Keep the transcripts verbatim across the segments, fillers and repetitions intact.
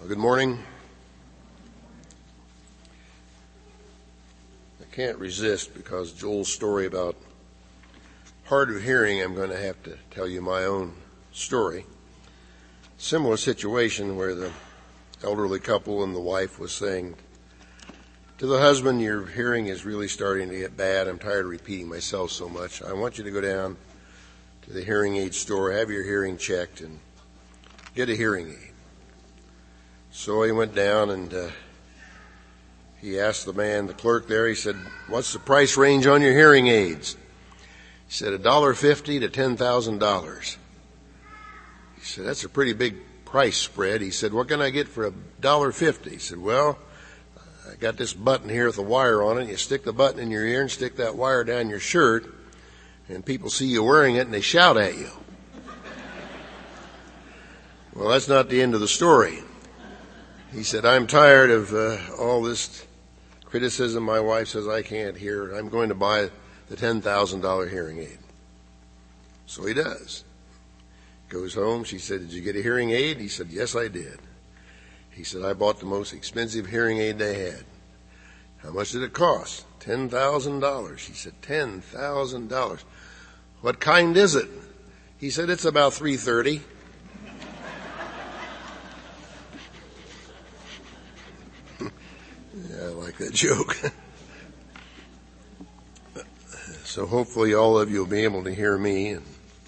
Well, good morning. I can't resist, because Joel's story about hard of hearing, I'm going to have to tell you my own story. Similar situation where the elderly couple and the wife was saying to the husband, your hearing is really starting to get bad. I'm tired of repeating myself so much. I want you to go down to the hearing aid store, have your hearing checked, and get a hearing aid. So he went down and uh, he asked the man, the clerk there, he said, what's the price range on your hearing aids? He said, one dollar fifty to ten thousand dollars. He said, that's a pretty big price spread. He said, what can I get for one dollar fifty? He said, well, I got this button here with a wire on it. You stick the button in your ear and stick that wire down your shirt, and people see you wearing it and they shout at you. Well, that's not the end of the story. He said, I'm tired of uh, all this criticism. My wife says I can't hear. I'm going to buy the ten thousand dollars hearing aid. So he does. Goes home. She said, did you get a hearing aid? He said, yes, I did. He said, I bought the most expensive hearing aid they had. How much did it cost? ten thousand dollars. She said, ten thousand dollars. What kind is it? He said, it's about three thirty. Yeah, I like that joke. So hopefully all of you will be able to hear me. And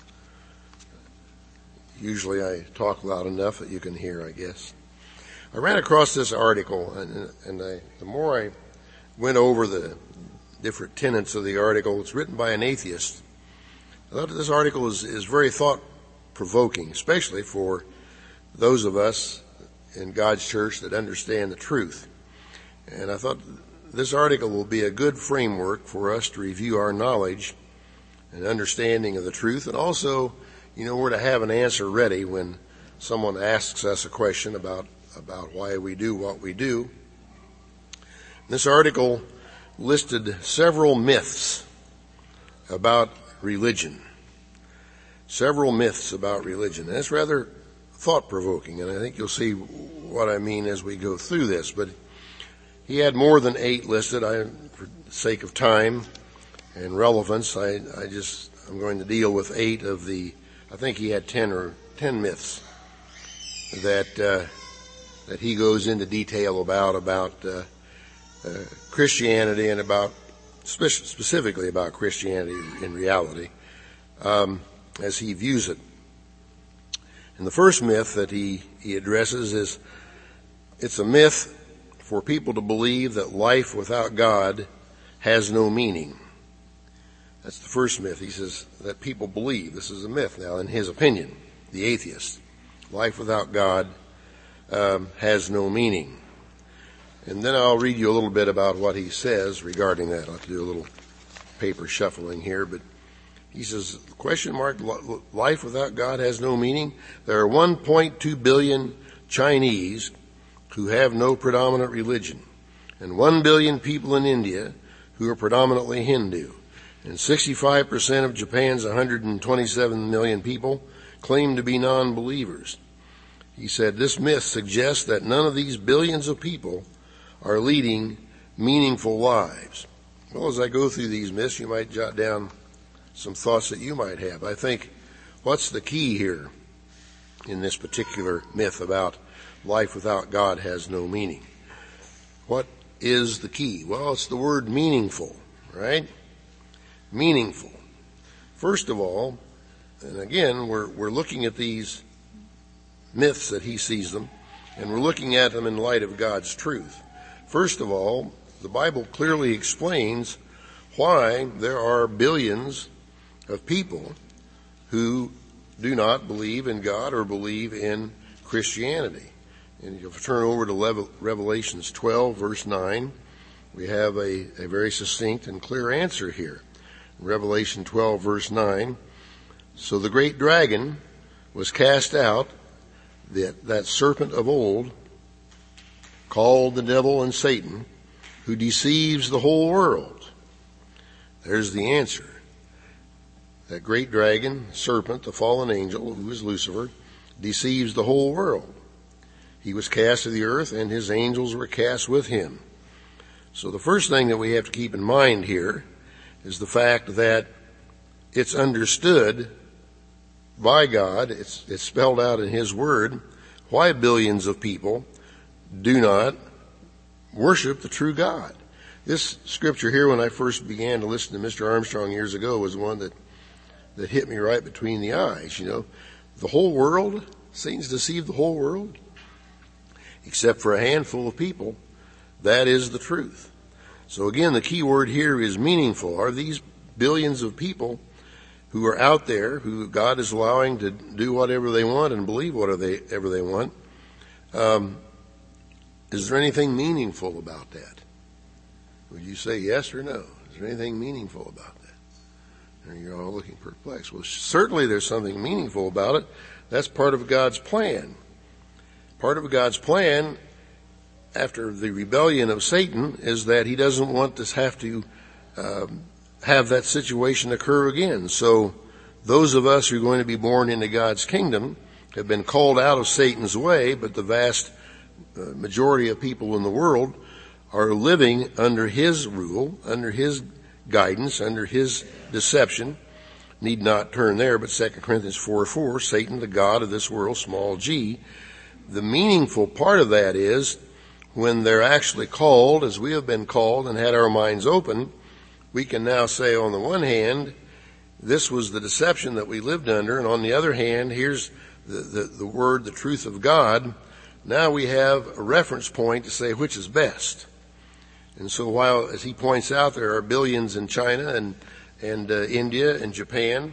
usually I talk loud enough that you can hear, I guess. I ran across this article, and, and I, the more I went over the different tenets of the article, it's written by an atheist. I thought this article is, is very thought-provoking, especially for those of us in God's church that understand the truth. And I thought this article will be a good framework for us to review our knowledge and understanding of the truth, and also, you know, we're to have an answer ready when someone asks us a question about, about why we do what we do. This article listed several myths about religion. Several myths about religion. And it's rather thought-provoking, and I think you'll see what I mean as we go through this. But he had more than eight listed. I, for the sake of time and relevance, I, I just, I'm going to deal with eight of the, I think he had ten or ten myths that, uh, that he goes into detail about, about, uh, uh, Christianity and about, spe- specifically about Christianity in reality, um, as he views it. And the first myth that he, he addresses is, it's a myth for people to believe that life without God has no meaning. That's the first myth. He says that people believe. This is a myth now, in his opinion, the atheist. Life without God um, has no meaning. And then I'll read you a little bit about what he says regarding that. I'll have to do a little paper shuffling here, but he says, question mark, life without God has no meaning. There are one point two billion Chinese who have no predominant religion, and one billion people in India who are predominantly Hindu, and sixty-five percent of Japan's one hundred twenty-seven million people claim to be non-believers. He said, this myth suggests that none of these billions of people are leading meaningful lives. Well, as I go through these myths, you might jot down some thoughts that you might have. I think, what's the key here in this particular myth about life without God has no meaning? What is the key? Well, it's the word meaningful, right? Meaningful. First of all, and again, we're, we're looking at these myths that he sees them, and we're looking at them in light of God's truth. First of all, the Bible clearly explains why there are billions of people who do not believe in God or believe in Christianity. And if you turn over to Revelations twelve, verse nine, we have a, a very succinct and clear answer here. Revelation twelve, verse nine, so the great dragon was cast out, that, that serpent of old, called the devil and Satan, who deceives the whole world. There's the answer. That great dragon, serpent, the fallen angel, who is Lucifer, deceives the whole world. He was cast to the earth, and his angels were cast with him. So the first thing that we have to keep in mind here is the fact that it's understood by God, it's, it's spelled out in his word, why billions of people do not worship the true God. This scripture here, when I first began to listen to Mister Armstrong years ago, was one that, that hit me right between the eyes. You know, the whole world, Satan's deceived the whole world, except for a handful of people. That is the truth. So again, the key word here is meaningful. Are these billions of people who are out there, who God is allowing to do whatever they want and believe whatever they, ever they want, um, is there anything meaningful about that? Would you say yes or no? Is there anything meaningful about that? And you're all looking perplexed. Well, certainly there's something meaningful about it. That's part of God's plan. Part of God's plan after the rebellion of Satan is that he doesn't want us to have to um, have that situation occur again. So those of us who are going to be born into God's kingdom have been called out of Satan's way, but the vast uh, majority of people in the world are living under his rule, under his guidance, under his deception. Need not turn there, but Second Corinthians four four, Satan, the god of this world, small g. The meaningful part of that is when they're actually called, as we have been called and had our minds open, we can now say on the one hand, this was the deception that we lived under, and on the other hand, here's the, the, the word, the truth of God. Now we have a reference point to say which is best. And so while, as he points out, there are billions in China and, and uh, India and Japan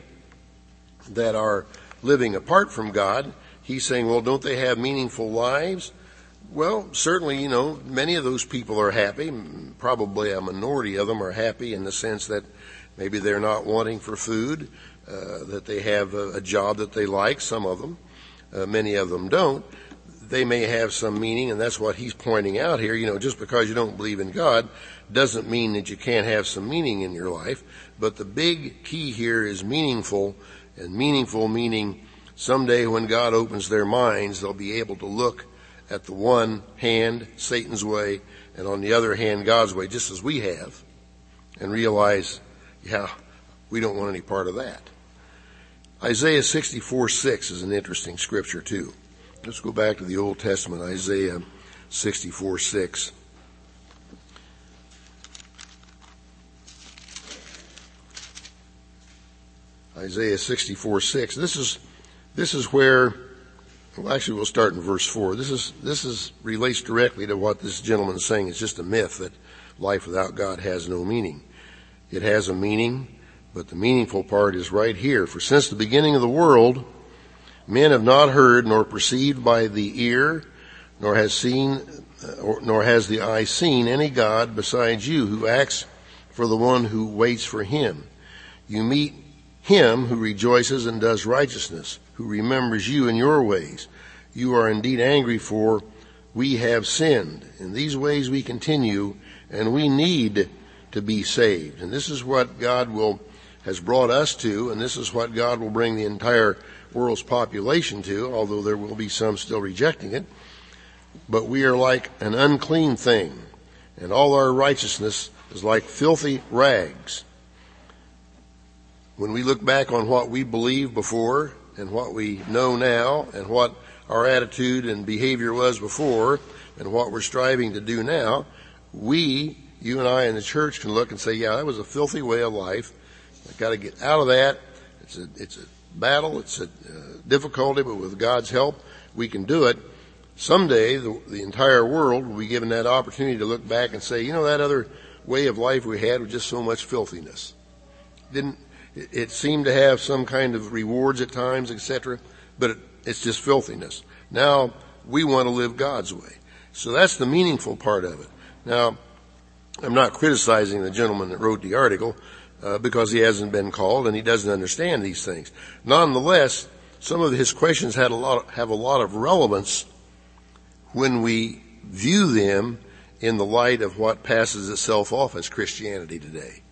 that are living apart from God, he's saying, well, don't they have meaningful lives? Well, certainly, you know, many of those people are happy. Probably a minority of them are happy in the sense that maybe they're not wanting for food, uh, that they have a, a job that they like, some of them. Uh, many of them don't. They may have some meaning, and that's what he's pointing out here. You know, just because you don't believe in God doesn't mean that you can't have some meaning in your life. But the big key here is meaningful, and meaningful meaning someday when God opens their minds, they'll be able to look at the one hand, Satan's way, and on the other hand, God's way, just as we have, and realize, yeah, we don't want any part of that. Isaiah sixty-four six is an interesting scripture too. Let's go back to the Old Testament, Isaiah sixty-four six. Isaiah sixty-four six. This is, this is where, well, actually we'll start in verse four. This is, this is, relates directly to what this gentleman is saying. It's just a myth that life without God has no meaning. It has a meaning, but the meaningful part is right here. For since the beginning of the world, men have not heard nor perceived by the ear, nor has seen, or, nor has the eye seen any God besides you, who acts for the one who waits for him. You meet him who rejoices and does righteousness, who remembers you in your ways. You are indeed angry, for we have sinned. In these ways we continue, and we need to be saved. And this is what God will has brought us to, and this is what God will bring the entire world's population to, although there will be some still rejecting it. But we are like an unclean thing, and all our righteousness is like filthy rags. When we look back on what we believed before and what we know now and what our attitude and behavior was before and what we're striving to do now, we, you and I in the church, can look and say, yeah, that was a filthy way of life. I've got to get out of that. It's a, it's a battle. It's a uh, difficulty, but with God's help, we can do it. Someday, the, the entire world will be given that opportunity to look back and say, you know, that other way of life we had was just so much filthiness. Didn't, it, it seemed to have some kind of rewards at times, et cetera, but it, it's just filthiness. Now, we want to live God's way. So that's the meaningful part of it. Now, I'm not criticizing the gentleman that wrote the article, Uh, because he hasn't been called and he doesn't understand these things. Nonetheless, some of his questions had a lot, have a lot of relevance when we view them in the light of what passes itself off as Christianity today.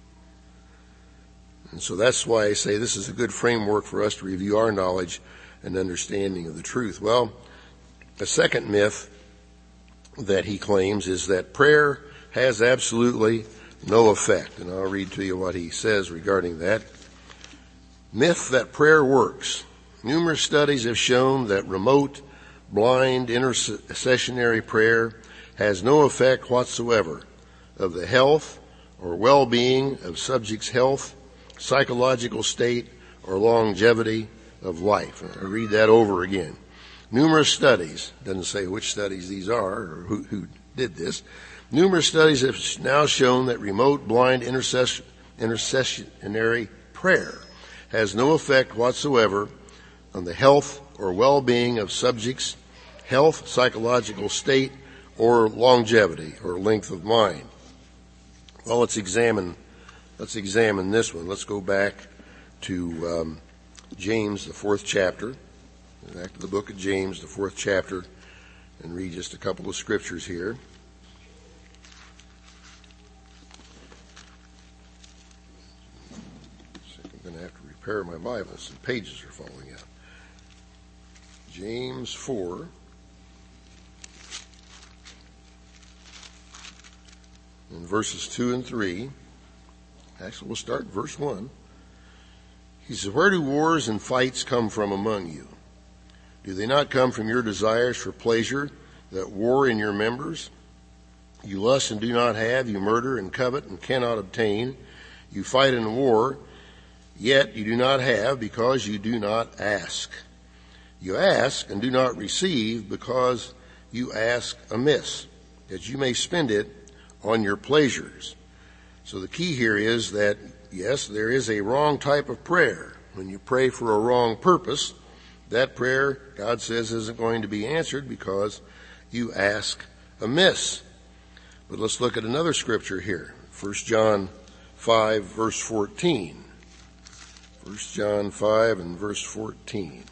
And so that's why I say this is a good framework for us to review our knowledge and understanding of the truth. Well, A second myth that he claims is that prayer has absolutely no effect. And I'll read to you what he says regarding that. Myth that prayer works. Numerous studies have shown that remote, blind, intercessionary prayer has no effect whatsoever of the health or well-being of subjects' health, psychological state, or longevity of life. I read that over again. Numerous studies, doesn't say which studies these are or who, who did this. Numerous studies have now shown that remote, blind, intercession, intercessionary prayer has no effect whatsoever on the health or well-being of subjects' health, psychological state, or longevity or length of mind. Well, let's examine, let's examine this one. Let's go back to um, James, the fourth chapter. Back to the book of James, the fourth chapter, and read just a couple of scriptures here. I'm going to have to repair my Bible. Some pages are falling out. James four. In verses two and three. Actually, we'll start in verse one. He says, "Where do wars and fights come from among you? Do they not come from your desires for pleasure that war in your members? You lust and do not have, you murder and covet and cannot obtain. You fight in war, yet you do not have because you do not ask. You ask and do not receive because you ask amiss, that you may spend it on your pleasures." So the key here is that, yes, there is a wrong type of prayer. When you pray for a wrong purpose, that prayer, God says, isn't going to be answered because you ask amiss. But let's look at another scripture here. First John five, verse fourteen. First John five and verse fourteen.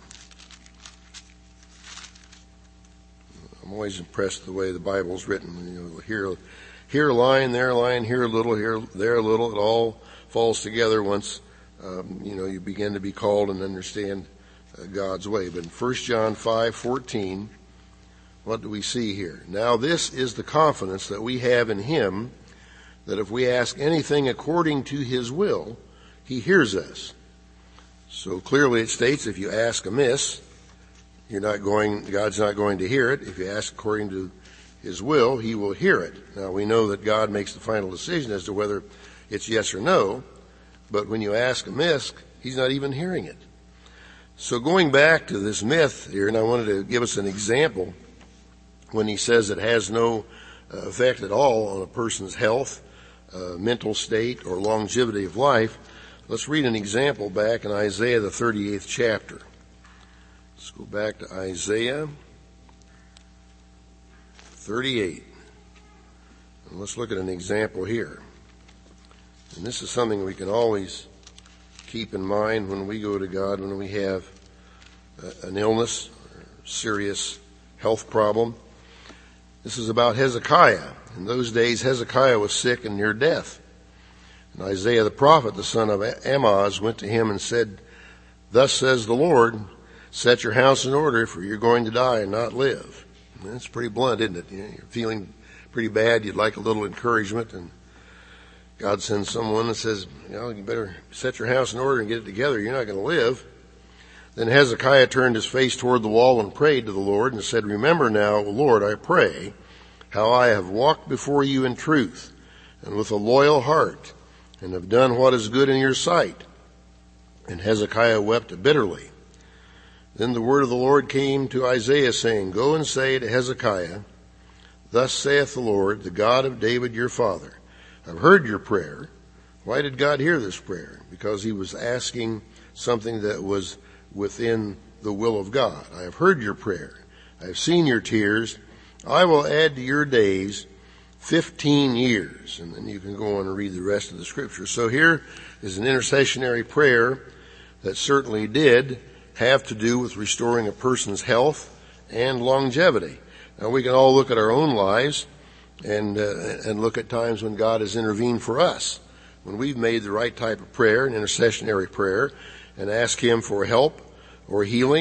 I'm always impressed the way the Bible's written. You know, here, here a line, there a line, here a little, here, there a little. It all falls together once, um, you know, you begin to be called and understand God's way. But in First John five fourteen, what do we see here? "Now this is the confidence that we have in him, that if we ask anything according to his will, he hears us." So clearly it states if you ask amiss, you're not going, God's not going to hear it. If you ask according to his will, he will hear it. Now we know that God makes the final decision as to whether it's yes or no, but when you ask amiss, he's not even hearing it. So going back to this myth here, and I wanted to give us an example when he says it has no uh, effect at all on a person's health, uh, mental state, or longevity of life. Let's read an example back in Isaiah, the thirty-eighth chapter. Let's go back to Isaiah thirty-eight. And let's look at an example here. And this is something we can always keep in mind when we go to God, when we have uh, an illness, or serious health problem. This is about Hezekiah. In those days, Hezekiah was sick and near death. And Isaiah the prophet, the son of Amoz, went to him and said, "Thus says the Lord, set your house in order, for you're going to die and not live." And that's pretty blunt, isn't it? You know, you're feeling pretty bad. You'd like a little encouragement, and God sends someone that says, you know, you better set your house in order and get it together. You're not going to live. Then Hezekiah turned his face toward the wall and prayed to the Lord and said, "Remember now, O Lord, I pray, how I have walked before you in truth and with a loyal heart, and have done what is good in your sight." And Hezekiah wept bitterly. Then the word of the Lord came to Isaiah, saying, "Go and say to Hezekiah, Thus saith the Lord, the God of David your father, I've heard your prayer." Why did God hear this prayer? Because he was asking something that was within the will of God. "I have heard your prayer. I have seen your tears. I will add to your days fifteen years. And then you can go on and read the rest of the scripture. So here is an intercessionary prayer that certainly did have to do with restoring a person's health and longevity. Now we can all look at our own lives and uh, and look at times when God has intervened for us, when we've made the right type of prayer, an intercessionary prayer, and ask him for help or healing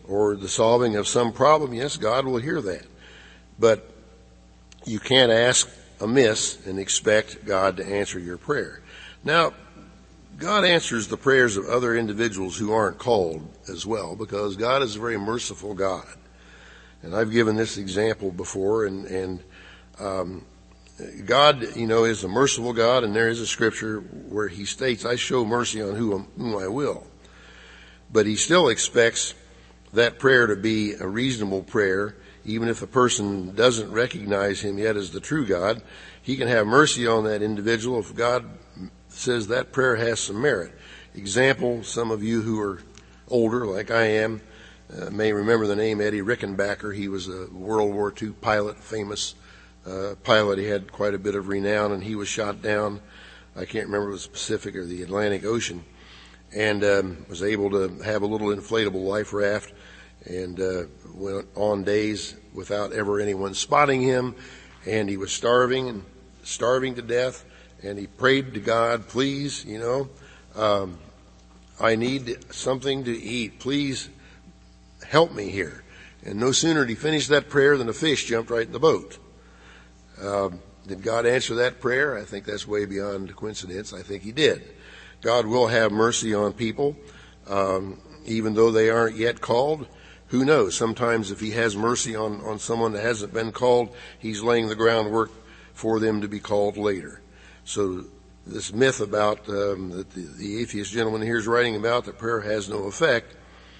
or the solving of some problem, yes, God will hear that. But you can't ask amiss and expect God to answer your prayer. Now, God answers the prayers of other individuals who aren't called as well, because God is a very merciful God. And I've given this example before, and, and um, God, you know, is a merciful God, and there is a scripture where he states, I show mercy on whom, whom I will. But he still expects that prayer to be a reasonable prayer, even if a person doesn't recognize him yet as the true God. He can have mercy on that individual if God says that prayer has some merit. Example, some of you who are older, like I am, uh, may remember the name Eddie Rickenbacker. He was a World War Two pilot, famous uh, pilot. He had quite a bit of renown, and he was shot down. I can't remember if it was the Pacific or the Atlantic Ocean, and um, was able to have a little inflatable life raft, and uh, went on days without ever anyone spotting him, and he was starving and starving to death, and he prayed to God, please, you know, um, I need something to eat. Please help me here. And no sooner did he finish that prayer than a fish jumped right in the boat. Um, did God answer that prayer? I think that's way beyond coincidence. I think he did. God will have mercy on people, um, even though they aren't yet called. Who knows? Sometimes if he has mercy on, on someone that hasn't been called, he's laying the groundwork for them to be called later. So this myth about um, that the, the atheist gentleman here is writing about that prayer has no effect,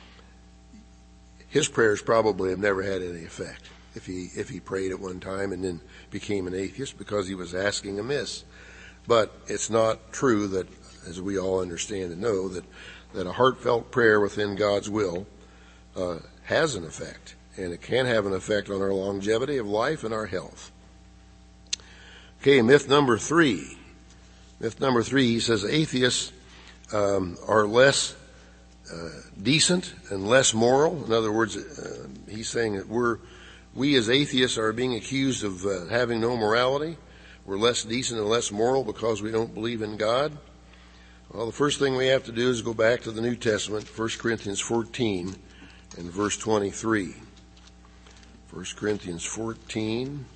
his prayers probably have never had any effect if he if he prayed at one time and then became an atheist because he was asking amiss. But it's not true that, as we all understand and know, that, that a heartfelt prayer within God's will uh, has an effect, and it can have an effect on our longevity of life and our health. Okay, myth number three. Myth number three, he says atheists um, are less uh, decent and less moral. In other words, uh, he's saying that we're, we as atheists are being accused of uh, having no morality. We're less decent and less moral because we don't believe in God. Well, the first thing we have to do is go back to the New Testament, First Corinthians fourteen and verse twenty-three. First Corinthians fourteen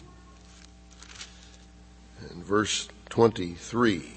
and verse twenty-three.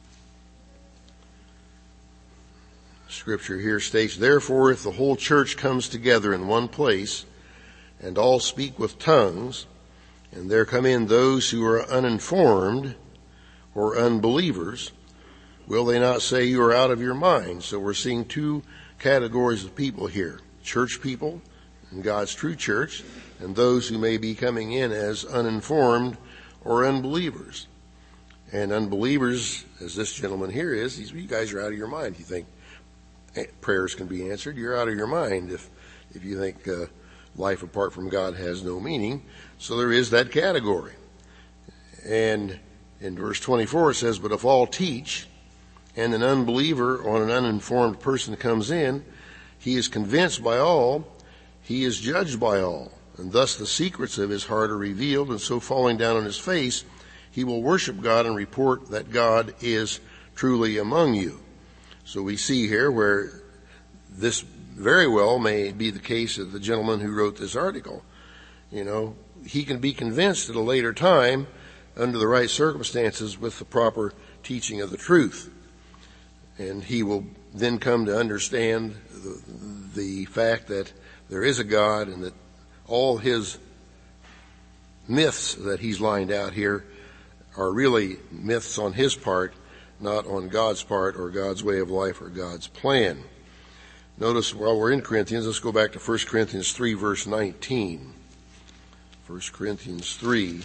Scripture here states, therefore, if the whole church comes together in one place, and all speak with tongues, and there come in those who are uninformed or unbelievers, will they not say you are out of your mind? So we're seeing two categories of people here. Church people in God's true church, and those who may be coming in as uninformed or unbelievers. And unbelievers, as this gentleman here is, he's, you guys are out of your mind. You think prayers can be answered. You're out of your mind if, if you think uh, life apart from God has no meaning. So there is that category. And in verse twenty-four it says, but if all teach, and an unbeliever or an uninformed person comes in, he is convinced by all, he is judged by all, and thus the secrets of his heart are revealed, and so falling down on his face, he will worship God and report that God is truly among you. So we see here where this very well may be the case of the gentleman who wrote this article. You know, he can be convinced at a later time, under the right circumstances, with the proper teaching of the truth. And he will then come to understand the, the fact that there is a God and that all his myths that he's lined out here are really myths on his part, not on God's part or God's way of life or God's plan. Notice while we're in Corinthians, let's go back to First Corinthians three, verse nineteen. First Corinthians three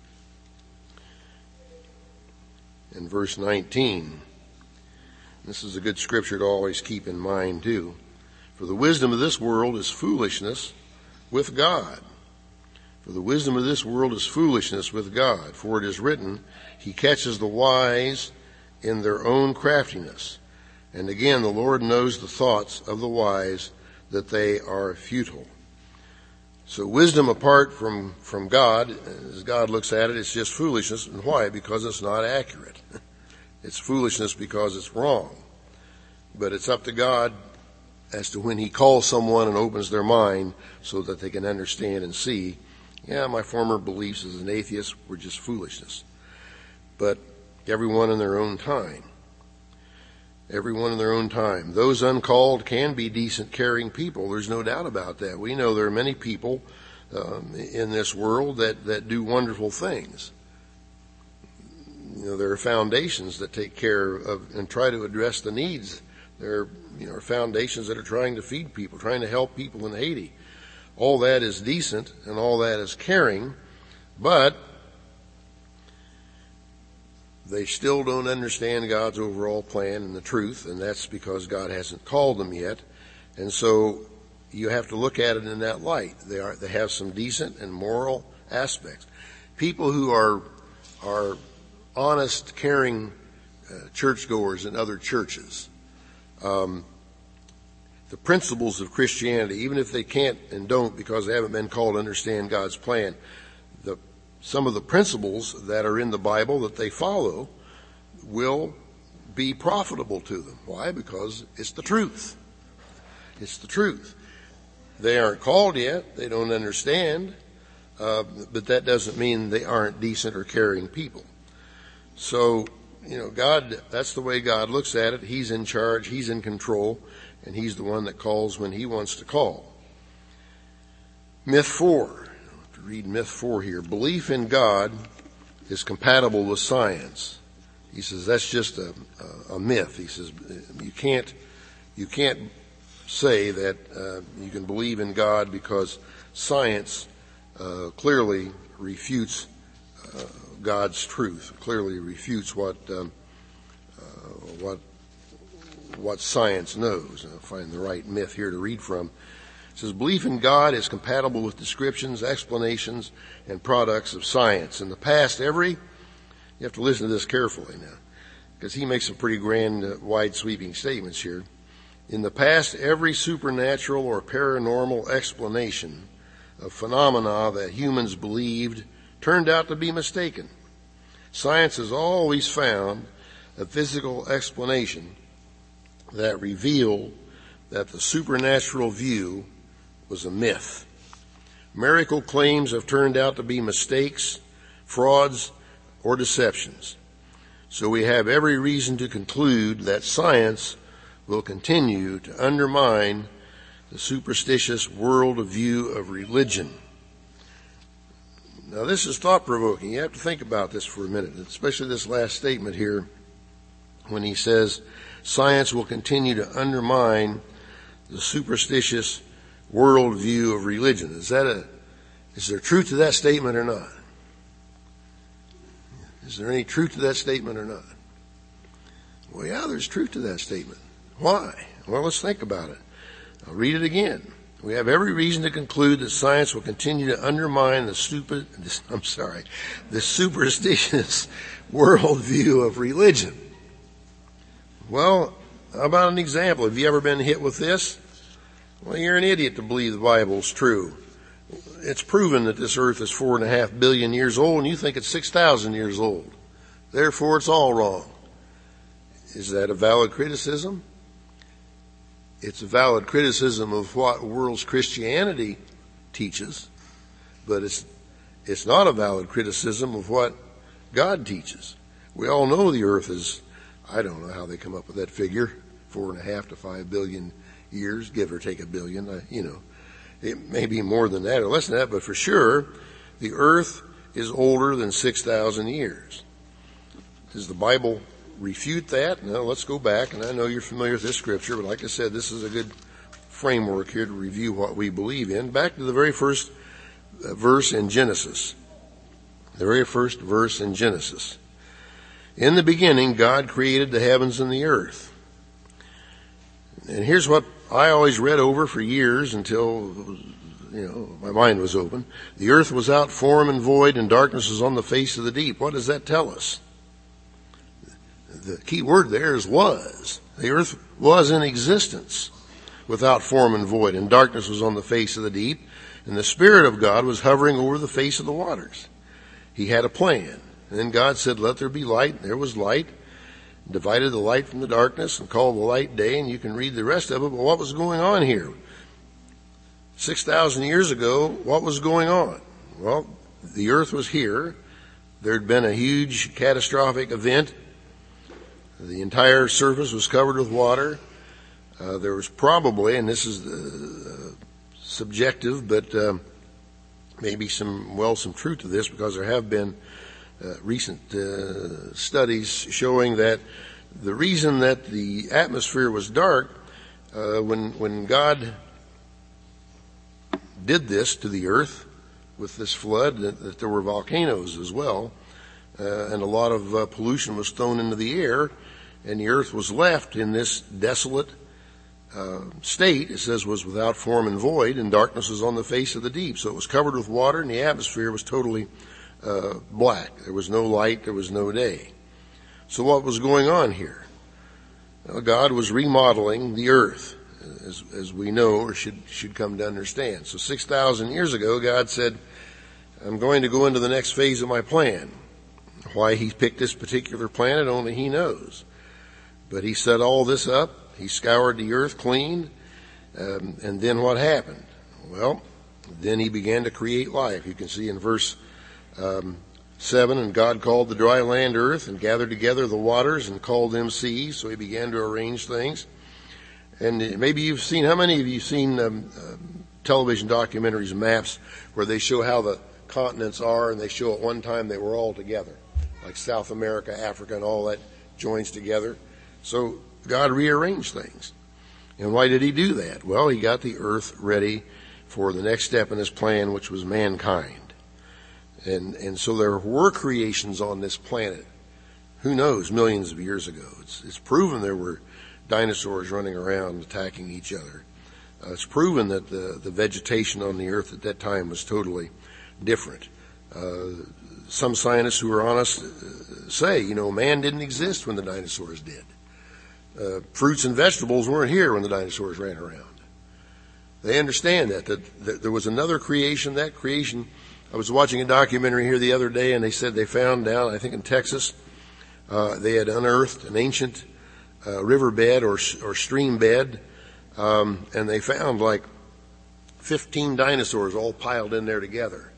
and verse nineteen. This is a good scripture to always keep in mind too. For the wisdom of this world is foolishness with God. For the wisdom of this world is foolishness with God. For it is written, he catches the wise in their own craftiness. And again, the Lord knows the thoughts of the wise, that they are futile. So wisdom apart from, from God, as God looks at it, it's just foolishness. And why? Because it's not accurate. It's foolishness because it's wrong. But it's up to God as to when he calls someone and opens their mind so that they can understand and see, yeah, my former beliefs as an atheist were just foolishness. But everyone in their own time. Everyone in their own time. Those uncalled can be decent, caring people. There's no doubt about that. We know there are many people um, in this world that, that do wonderful things. You know, there are foundations that take care of and try to address the needs. There are, you know, foundations that are trying to feed people, trying to help people in Haiti. All that is decent and all that is caring, but they still don't understand God's overall plan and the truth, and that's because God hasn't called them yet. And so you have to look at it in that light. They are, they have some decent and moral aspects. People who are, are honest, caring uh, churchgoers in other churches, um, the principles of Christianity, even if they can't and don't because they haven't been called to understand God's plan, the some of the principles that are in the Bible that they follow will be profitable to them. Why? Because it's the truth. It's the truth. They aren't called yet. They don't understand. Uh, but that doesn't mean they aren't decent or caring people. So, you know, God, that's the way God looks at it. He's in charge. He's in control. And He's the one that calls when He wants to call. Myth four. Read myth four here. Belief in God is compatible with science. He says that's just a, a, a myth. He says you can't you can't say that uh, you can believe in God because science uh, clearly refutes uh, God's truth. Clearly refutes what um, uh, what what science knows. I'll find the right myth here to read from. It says, belief in God is compatible with descriptions, explanations, and products of science. In the past, every, you have to listen to this carefully now, because he makes some pretty grand, uh, wide-sweeping statements here. In the past, every supernatural or paranormal explanation of phenomena that humans believed turned out to be mistaken. Science has always found a physical explanation that revealed that the supernatural view was a myth. Miracle claims have turned out to be mistakes, frauds, or deceptions. So we have every reason to conclude that science will continue to undermine the superstitious worldview of religion. Now this is thought-provoking. You have to think about this for a minute, especially this last statement here when he says science will continue to undermine the superstitious worldview of religion. Is that a, is there truth to that statement or not? Is there any truth to that statement or not? Well, yeah, there's truth to that statement. Why? Well, let's think about it. I'll read it again. We have every reason to conclude that science will continue to undermine the stupid, I'm sorry, the superstitious worldview of religion. Well, how about an example? Have you ever been hit with this? Well, you're an idiot to believe the Bible's true. It's proven that this earth is four and a half billion years old and you think it's six thousand years old. Therefore, it's all wrong. Is that a valid criticism? It's a valid criticism of what world's Christianity teaches, but it's, it's not a valid criticism of what God teaches. We all know the earth is, I don't know how they come up with that figure, four and a half to five billion years, give or take a billion, uh, you know. It may be more than that or less than that, but for sure, the earth is older than six thousand years. Does the Bible refute that? No, let's go back, and I know you're familiar with this scripture, but like I said, this is a good framework here to review what we believe in. Back to the very first uh, verse in Genesis. The very first verse in Genesis. In the beginning, God created the heavens and the earth. And here's what I always read over for years until, you know, my mind was open. The earth was out form and void, and darkness was on the face of the deep. What does that tell us? The key word there is was. The earth was in existence without form and void, and darkness was on the face of the deep, and the Spirit of God was hovering over the face of the waters. He had a plan. And then God said, let there be light, and there was light. divided the light from the darkness and called the light day, and you can read the rest of it. But what was going on here? six thousand years ago, what was going on? Well, the earth was here. There had been a huge catastrophic event. The entire surface was covered with water. Uh, there was probably, and this is uh, subjective, but uh, maybe some, well, some truth to this, because there have been uh, recent uh, studies showing that the reason that the atmosphere was dark, uh, when, when God did this to the earth with this flood, that, that there were volcanoes as well, uh, and a lot of uh, pollution was thrown into the air, and the earth was left in this desolate uh, state. It says was without form and void, and darkness was on the face of the deep. So it was covered with water, and the atmosphere was totally uh, black. There was no light, there was no day. So what was going on here? Well, God was remodeling the earth, as, as we know, or should should come to understand. So six thousand years ago, God said, I'm going to go into the next phase of my plan. Why he picked this particular planet, only he knows. But he set all this up. He scoured the earth clean. Um, and then what happened? Well, then he began to create life. You can see in verse um, seven, and God called the dry land earth and gathered together the waters and called them seas. So he began to arrange things. And maybe you've seen, how many of you have seen um, uh, television documentaries, maps, where they show how the continents are, and they show at one time they were all together, like South America, Africa, and all that joins together. So God rearranged things. And why did he do that? Well, he got the earth ready for the next step in his plan, which was mankind. And and so there were creations on this planet, who knows, millions of years ago. It's, it's proven there were dinosaurs running around attacking each other. Uh, it's proven that the, the vegetation on the earth at that time was totally different. Uh, some scientists who are honest uh, say, you know, man didn't exist when the dinosaurs did. Uh, fruits and vegetables weren't here when the dinosaurs ran around. They understand that, that, that there was another creation. That creation, I was watching a documentary here the other day, and they said they found down, I think in Texas, uh, they had unearthed an ancient uh, riverbed or, or stream bed, um, and they found like fifteen dinosaurs all piled in there together.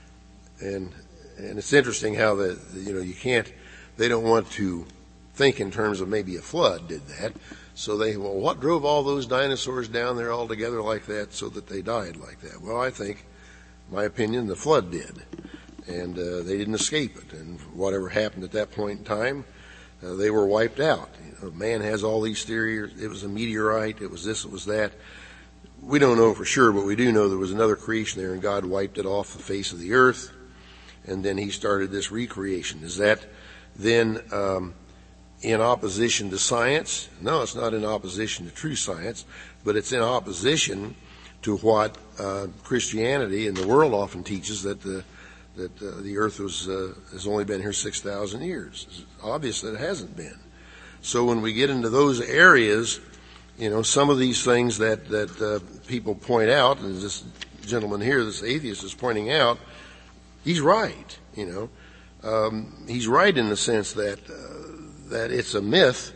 And and it's interesting how the, you know, you can't, they don't want to think in terms of maybe a flood did that. So they, well, what drove all those dinosaurs down there all together like that so that they died like that? Well, I think, my opinion, the flood did. And uh, they didn't escape it. And whatever happened at that point in time, uh, they were wiped out. You know, man has all these theories. It was a meteorite. It was this. It was that. We don't know for sure, but we do know there was another creation there, and God wiped it off the face of the earth. And then he started this recreation. Is that then um, in opposition to science? No, it's not in opposition to true science, but it's in opposition to what uh, Christianity and the world often teaches, that the that uh, the earth was uh, has only been here six thousand years. It's obvious that it hasn't been. So when we get into those areas, you know, some of these things that that uh, people point out, and this gentleman here, this atheist, is pointing out, he's right. You know, um, he's right in the sense that uh, that it's a myth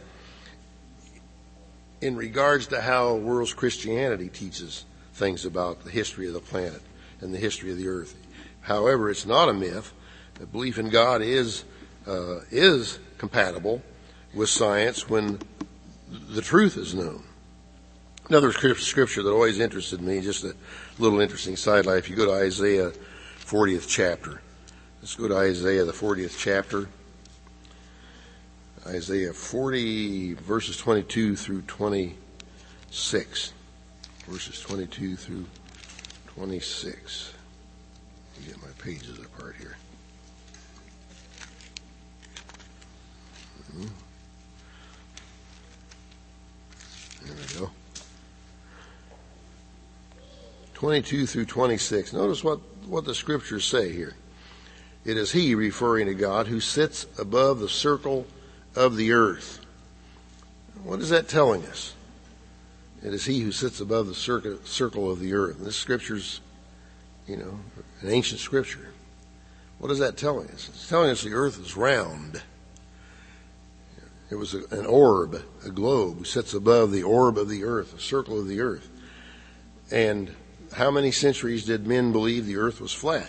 in regards to how world's Christianity teaches things about the history of the planet and the history of the earth. However, it's not a myth. The belief in God is uh, is compatible with science when the truth is known. Another scripture that always interested me, just a little interesting sidelight, if you go to Isaiah fortieth chapter. Let's go to Isaiah, the fortieth chapter. Isaiah forty, verses twenty-two through twenty-six. Verses twenty-two through twenty-six. Let me get my pages apart here. Mm-hmm. There we go. twenty-two through twenty-six. Notice what, what the scriptures say here. It is he, referring to God, who sits above the circle of the earth. What is that telling us? It is he who sits above the circle, circle of the earth. And this scripture's, you know, an ancient scripture. What is that telling us? It's telling us the earth is round. It was a, an orb, a globe, who sits above the orb of the earth, a circle of the earth. And how many centuries did men believe the earth was flat?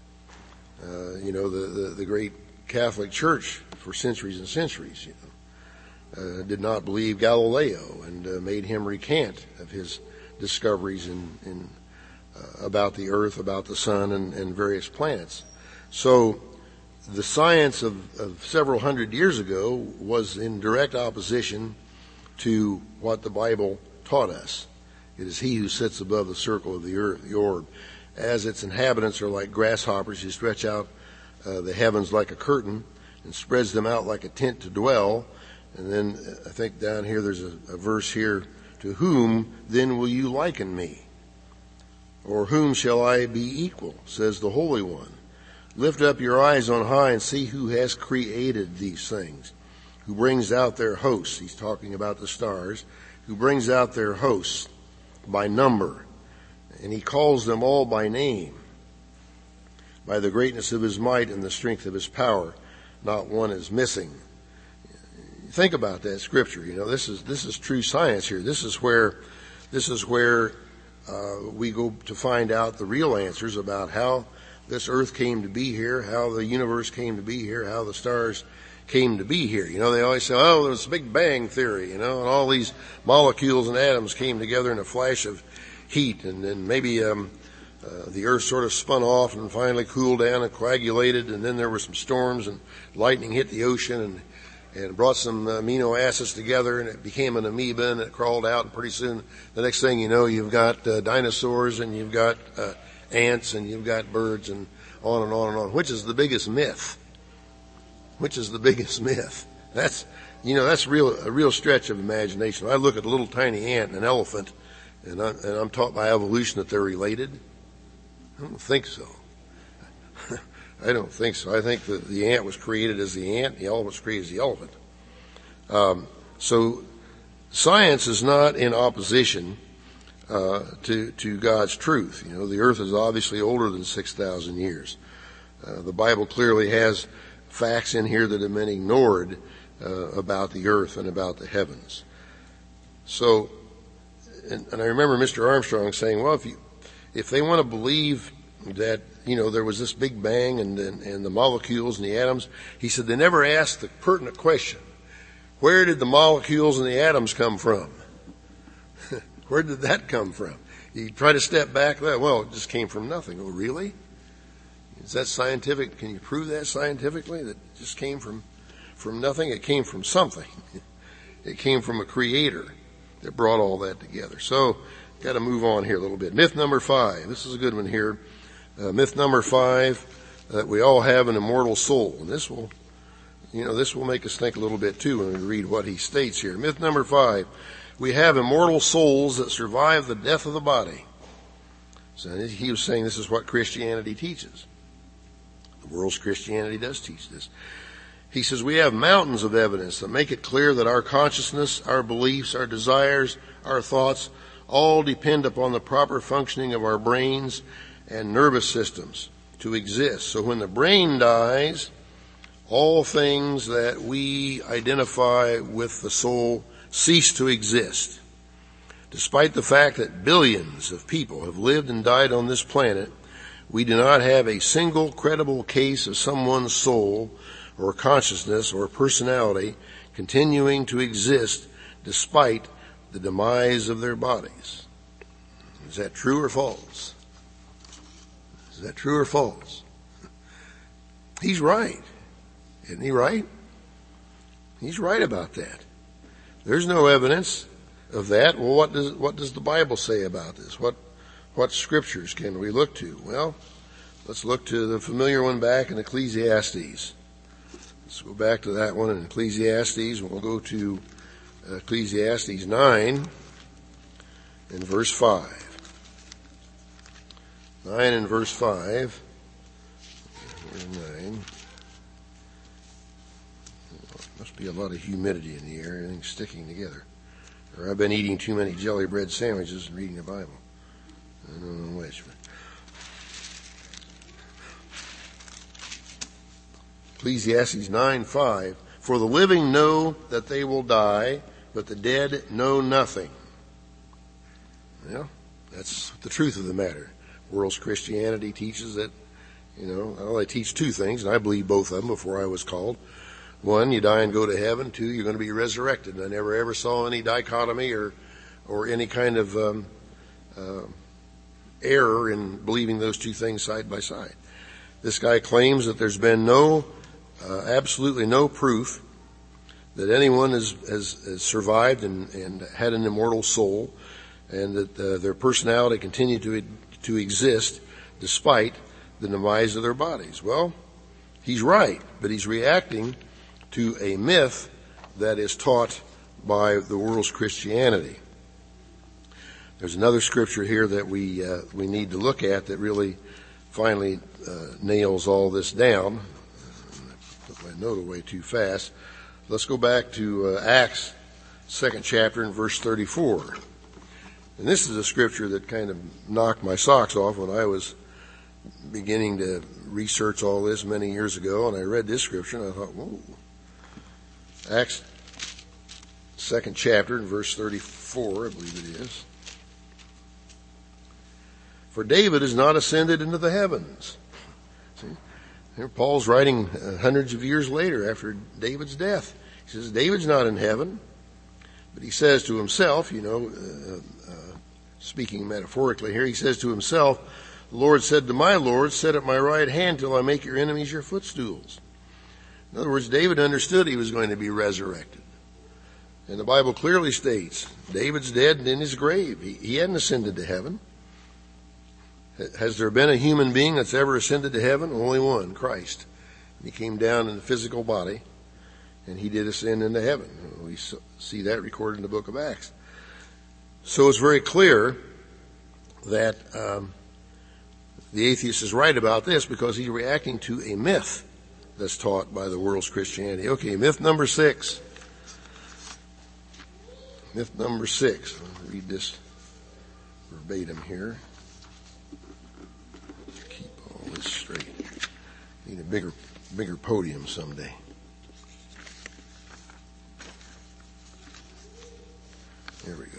Uh, you know, the, the, the great Catholic Church for centuries and centuries, you know, uh, did not believe Galileo and uh, made him recant of his discoveries in, in uh, about the earth, about the sun, and, and various planets. So the science of, of several hundred years ago was in direct opposition to what the Bible taught us. It is he who sits above the circle of the earth, the orb. As its inhabitants are like grasshoppers, he stretch out uh, the heavens like a curtain and spreads them out like a tent to dwell. And then I think down here there's a, a verse here, to whom then will you liken me? Or whom shall I be equal, says the Holy One. Lift up your eyes on high and see who has created these things, who brings out their hosts. He's talking about the stars, who brings out their hosts by number, and he calls them all by name. By the greatness of his might and the strength of his power, not one is missing. Think about that scripture. You know, this is this is true science here. This is where this is where uh, we go to find out the real answers about how this earth came to be here, how the universe came to be here, how the stars came to be here. You know, they always say, oh, there was a Big Bang theory, you know, and all these molecules and atoms came together in a flash of heat, and then maybe um, uh, the earth sort of spun off and finally cooled down and coagulated, and then there were some storms and lightning hit the ocean and, and brought some amino acids together, and it became an amoeba, and it crawled out, and pretty soon the next thing you know, you've got uh, dinosaurs, and you've got uh, ants, and you've got birds, and on and on and on. Which is the biggest myth? Which is the biggest myth? That's, you know, that's real, a real stretch of imagination. I look at a little tiny ant and an elephant, and I'm, and I'm taught by evolution that they're related. I don't think so. I don't think so. I think that the ant was created as the ant, the elephant was created as the elephant. Um, so science is not in opposition uh, to to God's truth. You know, the earth is obviously older than six thousand years. Uh, the Bible clearly has facts in here that have been ignored uh, about the earth and about the heavens. So, and, and I remember Mister Armstrong saying, well, if you, if they want to believe that, you know, there was this Big Bang and, and, and the molecules and the atoms, he said they never asked the pertinent question, where did the molecules and the atoms come from? Where did that come from? You try to step back, well, it just came from nothing. Oh, really? Is that scientific? Can you prove that scientifically? That it just came from, from nothing? It came from something. It came from a creator that brought all that together. So, got to move on here a little bit. Myth number five. This is a good one here. Uh, myth number five, that we all have an immortal soul. And this will, you know, this will make us think a little bit too when we read what he states here. Myth number five. We have immortal souls that survive the death of the body. So he was saying this is what Christianity teaches. The world's Christianity does teach this. He says we have mountains of evidence that make it clear that our consciousness, our beliefs, our desires, our thoughts all depend upon the proper functioning of our brains and nervous systems to exist. So when the brain dies, all things that we identify with the soul cease to exist. Despite the fact that billions of people have lived and died on this planet, we do not have a single credible case of someone's soul or consciousness or personality continuing to exist despite the demise of their bodies. Is that true or false? Is that true or false? He's right. Isn't he right? He's right about that. There's no evidence of that. Well, what does what does the Bible say about this? What what scriptures can we look to? Well, let's look to the familiar one back in Ecclesiastes. Let's go back to that one in Ecclesiastes. We'll go to Ecclesiastes nine and verse five. nine and verse five. nine. Must be a lot of humidity in the air. Everything's sticking together. Or I've been eating too many jelly bread sandwiches and reading the Bible. I don't know which. Ecclesiastes nine five. For the living know that they will die, but the dead know nothing. Well, that's the truth of the matter. World's Christianity teaches that, you know, well, they teach two things, and I believe both of them before I was called. One, you die and go to heaven. Two, you're going to be resurrected. I never ever saw any dichotomy or or any kind of um, uh, error in believing those two things side by side. This guy claims that there's been no, uh, absolutely no proof that anyone has, has, has survived and, and had an immortal soul, and that uh, their personality continued to to exist despite the demise of their bodies. Well, he's right, but he's reacting to a myth that is taught by the world's Christianity. There's another scripture here that we uh, we need to look at that really finally uh, nails all this down. I put my note away too fast. Let's go back to uh, Acts, second chapter, and verse thirty-four. And this is a scripture that kind of knocked my socks off when I was beginning to research all this many years ago, and I read this scripture, and I thought, whoa. Acts, second chapter, and verse thirty-four, I believe it is. For David is not ascended into the heavens. See? Here Paul's writing uh, hundreds of years later after David's death. He says, David's not in heaven. But he says to himself, you know, uh, uh, speaking metaphorically here, he says to himself, the Lord said to my Lord, sit at my right hand till I make your enemies your footstools. In other words, David understood he was going to be resurrected. And the Bible clearly states, David's dead and in his grave. He, he hadn't ascended to heaven. Has there been a human being that's ever ascended to heaven? Only one, Christ. He came down in the physical body, and he did ascend into heaven. We see that recorded in the book of Acts. So it's very clear that um, the atheist is right about this because he's reacting to a myth that's taught by the world's Christianity. Okay, myth number six. Myth number six. I'll read this verbatim here. Keep all this straight. Need a bigger, bigger podium someday. There we go.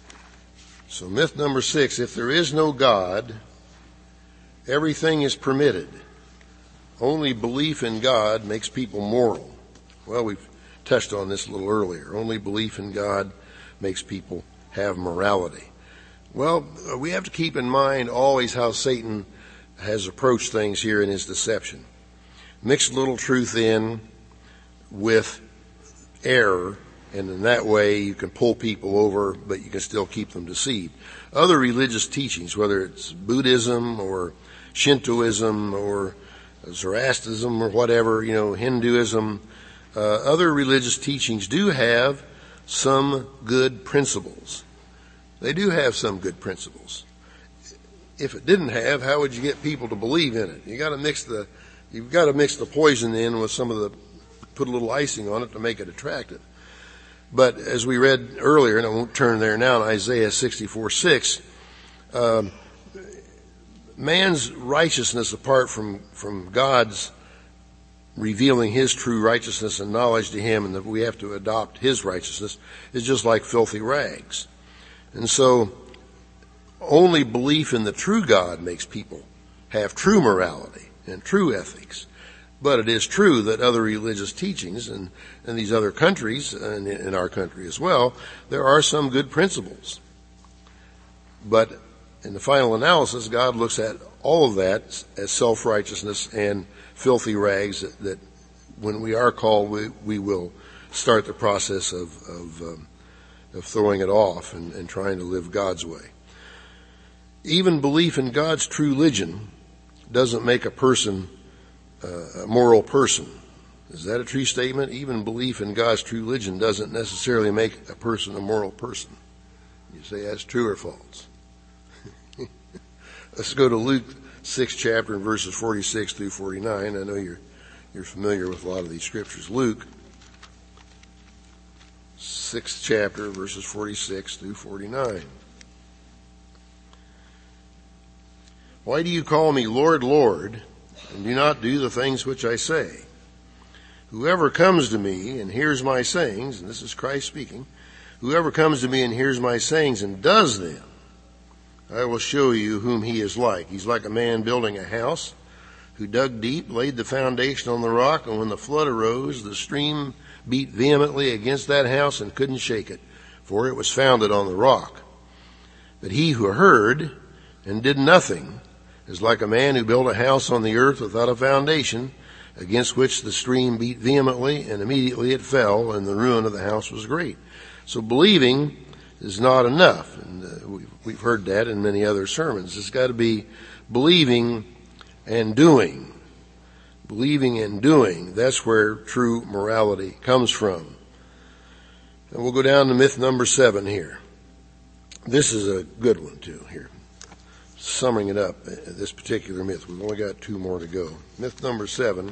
So myth number six, if there is no God, everything is permitted. Only belief in God makes people moral. Well, we've touched on this a little earlier. Only belief in God makes people have morality. Well, we have to keep in mind always how Satan has approached things here in his deception. Mix a little truth in with error, and in that way you can pull people over, but you can still keep them deceived. Other religious teachings, whether it's Buddhism or Shintoism or Zoroastrianism or whatever, you know, Hinduism, uh, other religious teachings do have some good principles. They do have some good principles. If it didn't have, how would you get people to believe in it? You got to mix the, you've got to mix the poison in with some of the, put a little icing on it to make it attractive. But as we read earlier, and I won't turn there now, in Isaiah sixty-four six, um, man's righteousness apart from, from God's revealing his true righteousness and knowledge to him, and that we have to adopt his righteousness, is just like filthy rags. And so only belief in the true God makes people have true morality and true ethics. But it is true that other religious teachings and in these other countries, and in our country as well, there are some good principles. But in the final analysis, God looks at all of that as self-righteousness and filthy rags that, that when we are called, we, we will start the process of, of, um, of throwing it off and, and trying to live God's way. Even belief in God's true religion doesn't make a person uh, a moral person. Is that a true statement? Even belief in God's true religion doesn't necessarily make a person a moral person. You say that's true or false? Let's go to Luke sixth chapter and verses forty-six through forty-nine. I know you're you're familiar with a lot of these scriptures. Luke sixth chapter, verses forty-six through forty-nine. Why do you call me Lord, Lord, and do not do the things which I say? Whoever comes to me and hears my sayings, and this is Christ speaking, whoever comes to me and hears my sayings and does them, I will show you whom he is like. He's like a man building a house who dug deep, laid the foundation on the rock, and when the flood arose, the stream beat vehemently against that house and couldn't shake it, for it was founded on the rock. But he who heard and did nothing is like a man who built a house on the earth without a foundation, against which the stream beat vehemently, and immediately it fell, and the ruin of the house was great. So believing is not enough, and uh, we've, we've heard that in many other sermons. It's got to be believing and doing. Believing and doing, that's where true morality comes from. And we'll go down to myth number seven here. This is a good one too here. Summing it up, this particular myth. We've only got two more to go. Myth number seven,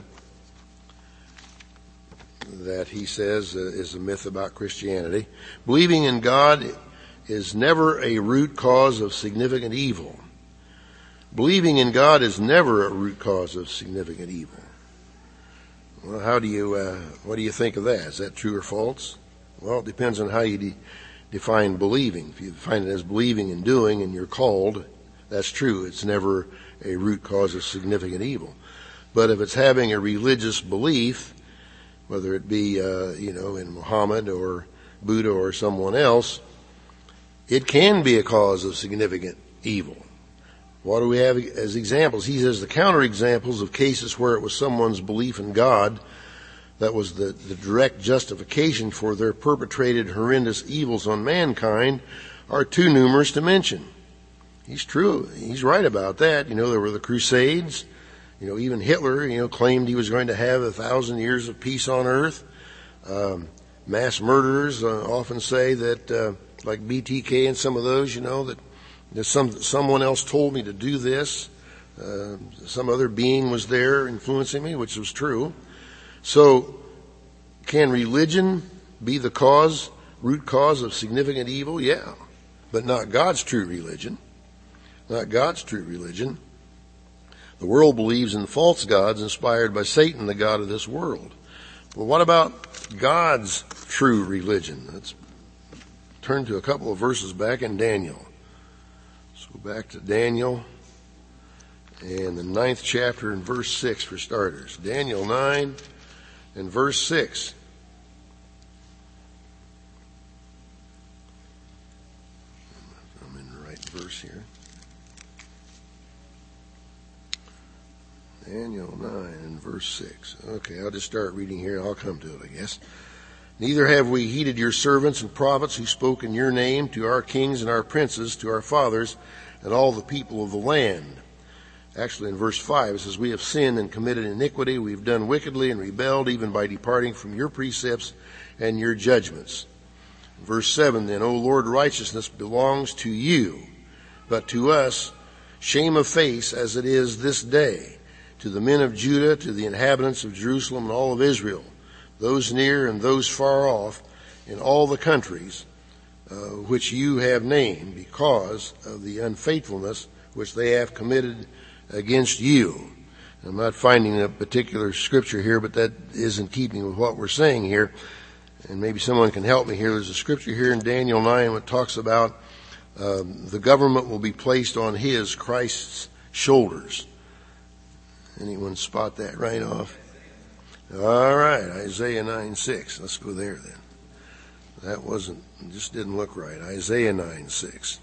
that he says uh, is a myth about Christianity. Believing in God is never a root cause of significant evil. Believing in God is never a root cause of significant evil. Well, how do you, uh, what do you think of that? Is that true or false? Well, it depends on how you de- define believing. If you define it as believing and doing and you're called, that's true. It's never a root cause of significant evil. But if it's having a religious belief, whether it be, uh, you know, in Muhammad or Buddha or someone else, it can be a cause of significant evil. What do we have as examples? He says the counterexamples of cases where it was someone's belief in God that was the, the direct justification for their perpetrated horrendous evils on mankind are too numerous to mention. He's true. He's right about that. You know, there were the Crusades. You know, even Hitler, you know, claimed he was going to have a thousand years of peace on earth. Um, mass murderers uh, often say that, uh, like B T K and some of those, you know, that there's some someone else told me to do this. Uh, some other being was there influencing me, which was true. So, can religion be the cause, root cause of significant evil? Yeah, but not God's true religion. Not God's true religion. The world believes in false gods inspired by Satan, the god of this world. Well, what about God's true religion? Let's turn to a couple of verses back in Daniel. Let's go back to Daniel and the ninth chapter and verse six for starters. Daniel nine and verse six. I'm in the right verse here. Daniel nine and verse six. Okay, I'll just start reading here. I'll come to it, I guess. Neither have we heeded your servants and prophets who spoke in your name to our kings and our princes, to our fathers, and all the people of the land. Actually, in verse five, it says, we have sinned and committed iniquity. We have done wickedly and rebelled, even by departing from your precepts and your judgments. Verse seven, then, O Lord, righteousness belongs to you, but to us shame of face as it is this day. To the men of Judah, to the inhabitants of Jerusalem and all of Israel, those near and those far off, in all the countries uh, which you have named, because of the unfaithfulness which they have committed against you. I'm not finding a particular scripture here, but that is in keeping with what we're saying here. And maybe someone can help me here. There's a scripture here in Daniel nine that talks about um, the government will be placed on his, Christ's, shoulders. Anyone spot that right off? All right, Isaiah nine six. Let's go there then. That wasn't, just didn't look right. Isaiah nine six.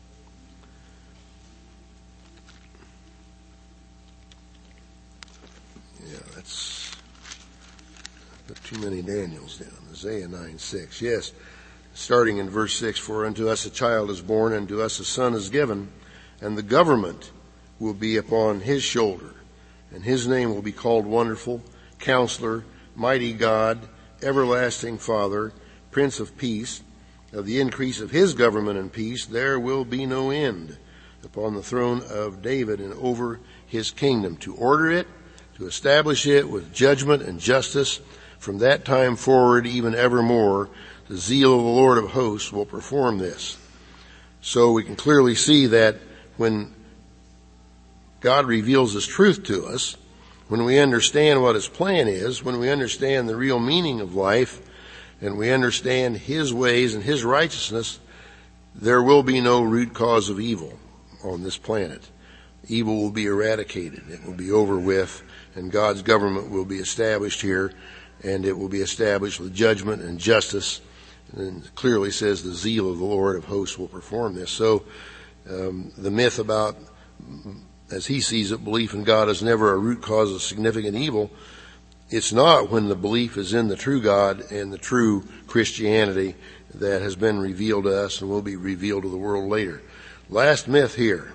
Yeah, that's, put too many Daniels down. Isaiah nine six. Yes, starting in verse six, for unto us a child is born, and to us a son is given, and the government will be upon his shoulder. And his name will be called Wonderful, Counselor, Mighty God, Everlasting Father, Prince of Peace. Of the increase of his government and peace there will be no end upon the throne of David and over his kingdom, to order it, to establish it with judgment and justice from that time forward, even evermore. The zeal of the Lord of hosts will perform this. So we can clearly see that when God reveals His truth to us, When we understand what his plan is, when we understand the real meaning of life, and we understand his ways and his righteousness, there will be no root cause of evil on this planet. Evil will be eradicated. It will be over with, and God's government will be established here, and it will be established with judgment and justice. And it clearly says the zeal of the Lord of hosts will perform this. So um, the myth about, as he sees it, belief in God is never a root cause of significant evil. It's not when the belief is in the true God and the true Christianity that has been revealed to us and will be revealed to the world later. Last myth here.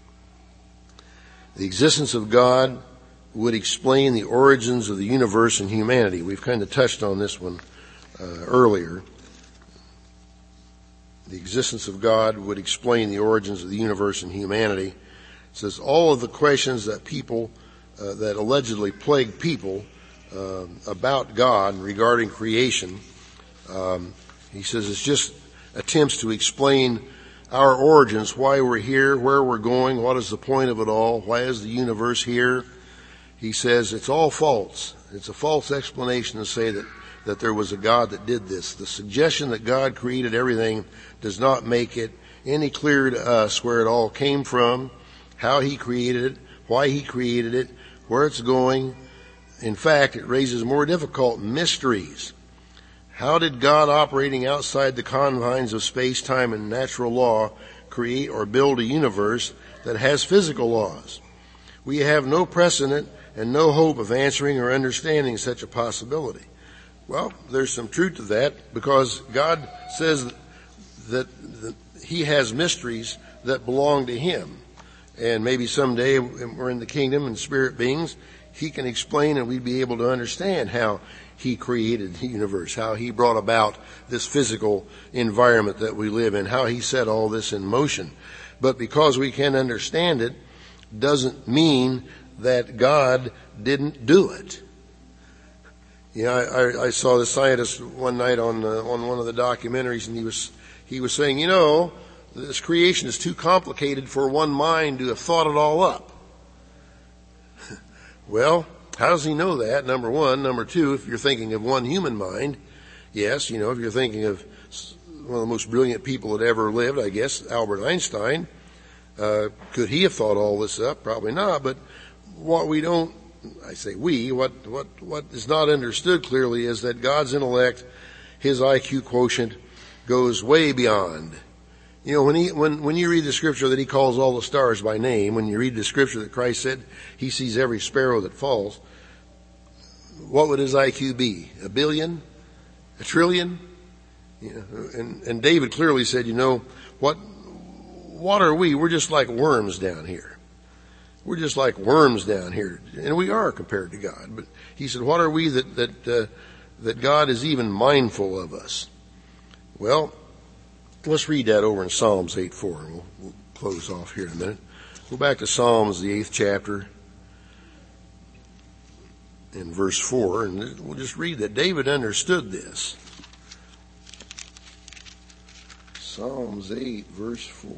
The existence of God would explain the origins of the universe and humanity. We've kind of touched on this one uh, earlier. The existence of God would explain the origins of the universe and humanity. It says all of the questions that people, uh, that allegedly plague people uh, about God regarding creation, um, he says it's just attempts to explain our origins, why we're here, where we're going, what is the point of it all, why is the universe here. He says it's all false. It's a false explanation to say that, that there was a God that did this. The suggestion that God created everything does not make it any clearer to us where it all came from, how he created it, why he created it, where it's going. In fact, it raises more difficult mysteries. How did God, operating outside the confines of space, time, and natural law, create or build a universe that has physical laws? We have no precedent and no hope of answering or understanding such a possibility. Well, there's some truth to that, because God says that he has mysteries that belong to him. And maybe someday, when we're in the kingdom and spirit beings, he can explain and we'd be able to understand how he created the universe, how he brought about this physical environment that we live in, how he set all this in motion. But because we can't understand it, doesn't mean that God didn't do it. You know, I, I saw the scientist one night on uh, on one of the documentaries, and he was he was saying, you know, this creation is too complicated for one mind to have thought it all up. Well, how does he know that? Number one. Number two, if you're thinking of one human mind, yes, you know, if you're thinking of one of the most brilliant people that ever lived, I guess, Albert Einstein, uh, could he have thought all this up? Probably not. But what we don't, I say we, what, what, what is not understood clearly is that God's intellect, his I Q quotient, goes way beyond. You know, when he, when, when you read the scripture that he calls all the stars by name, when you read the scripture that Christ said he sees every sparrow that falls, what would his I Q be? A billion? A trillion? You know, and, and David clearly said, you know, what, what are we? We're just like worms down here. We're just like worms down here. And we are compared to God. But he said, what are we that, that, uh, that God is even mindful of us? Well, let's read that over in Psalms eight four, and we'll, we'll close off here in a minute. Go back to Psalms, the eighth chapter, in verse four, and we'll just read that David understood this. Psalms eight, verse four.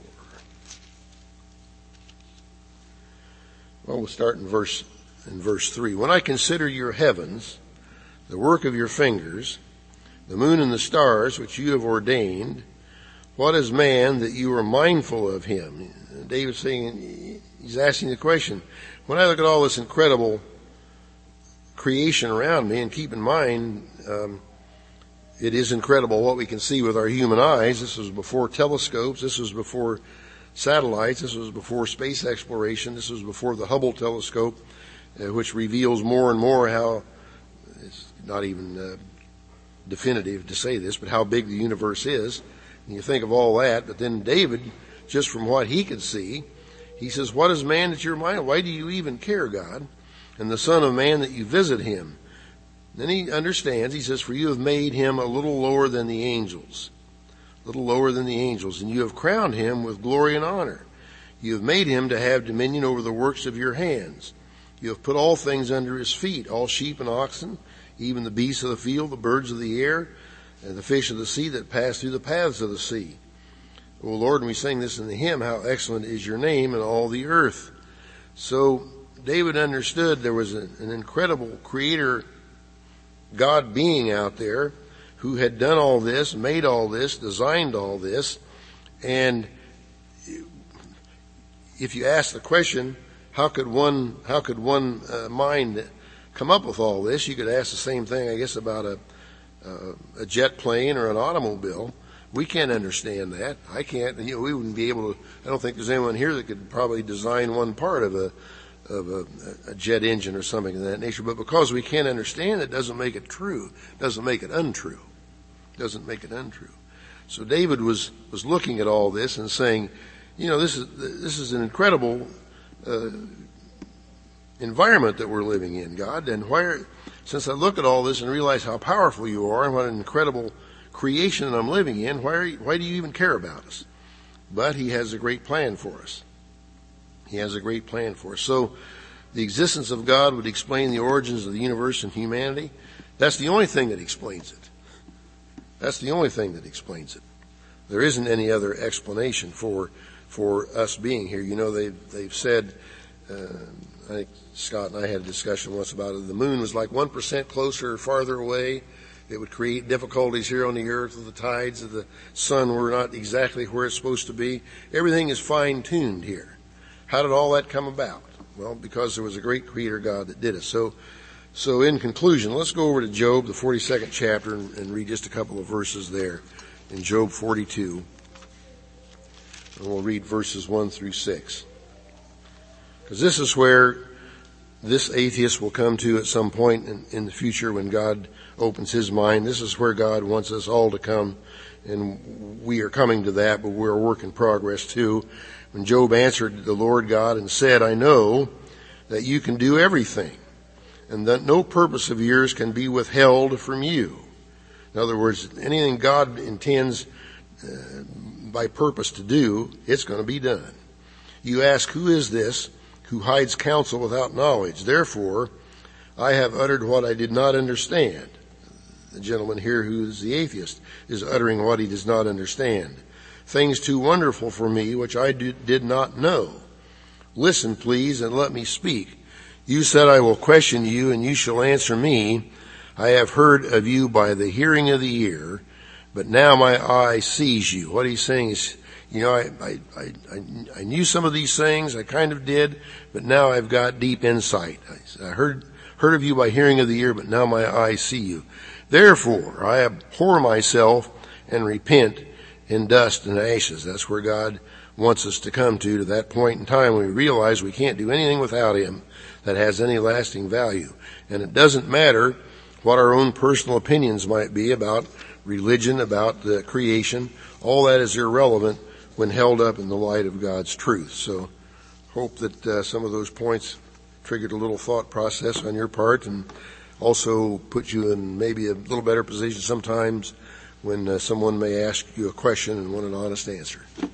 Well, we'll start in verse in verse three. When I consider your heavens, the work of your fingers, the moon and the stars which you have ordained, what is man that you are mindful of him? David's saying, he's asking the question, when I look at all this incredible creation around me, and keep in mind, um, it is incredible what we can see with our human eyes. This was before telescopes. This was before satellites. This was before space exploration. This was before the Hubble telescope, uh, which reveals more and more how, it's not even uh, definitive to say this, but how big the universe is. And you think of all that, but then David, just from what he could see, he says, what is man that you're mindful? Why do you even care, God? And the Son of Man that you visit him. Then he understands, he says, for you have made him a little lower than the angels. A little lower than the angels. And you have crowned him with glory and honor. You have made him to have dominion over the works of your hands. You have put all things under his feet, all sheep and oxen, even the beasts of the field, the birds of the air, and the fish of the sea that pass through the paths of the sea. O Lord, and we sing this in the hymn, how excellent is your name in all the earth. So David understood there was an, an incredible creator God being out there who had done all this, made all this, designed all this. And if you ask the question, how could one, how could one uh, mind come up with all this? You could ask the same thing, I guess, about a, uh, a jet plane or an automobile. We can't understand that. I can't. You know, we wouldn't be able to. I don't think there's anyone here that could probably design one part of a of a, a jet engine or something of that nature. But because we can't understand it, doesn't make it true. Doesn't make it untrue. Doesn't make it untrue. So David was was looking at all this and saying, you know, this is this is an incredible uh, environment that we're living in, God. And why, since I look at all this and realize how powerful you are and what an incredible creation that I'm living in, why are you, why do you even care about us? But he has a great plan for us. He has a great plan for us. So the existence of God would explain the origins of the universe and humanity. That's the only thing that explains it. That's the only thing that explains it. There isn't any other explanation for for us being here. You know, they've, they've said, uh, I think Scott and I had a discussion once about it, the moon was like one percent closer or farther away. It would create difficulties here on the earth with the tides of the sun were not exactly where it's supposed to be. Everything is fine-tuned here. How did all that come about? Well, because there was a great creator God that did it. So, so in conclusion, let's go over to Job, the forty-second chapter, and, and read just a couple of verses there in Job forty-two. And we'll read verses one through six. Because this is where this atheist will come to at some point in, in the future when God opens his mind. This is where God wants us all to come, and we are coming to that, but we're a work in progress too. When Job answered the Lord God and said, I know that you can do everything, and that no purpose of yours can be withheld from you. In other words, anything God intends uh, by purpose to do, it's going to be done. You ask, who is this who hides counsel without knowledge? Therefore, I have uttered what I did not understand. The gentleman here who is the atheist is uttering what he does not understand. Things too wonderful for me, which I did not know. Listen, please, and let me speak. You said, I will question you, and you shall answer me. I have heard of you by the hearing of the ear, but now my eye sees you. What he's saying is, you know, I, I, I, I knew some of these things, I kind of did, but now I've got deep insight. I heard, heard of you by hearing of the ear, but now my eyes see you. Therefore, I abhor myself and repent in dust and ashes. That's where God wants us to come to, to that point in time when we realize we can't do anything without him that has any lasting value. And it doesn't matter what our own personal opinions might be about religion, about the creation. All that is irrelevant when held up in the light of God's truth. So hope that uh, some of those points triggered a little thought process on your part and also put you in maybe a little better position sometimes when uh, someone may ask you a question and want an honest answer.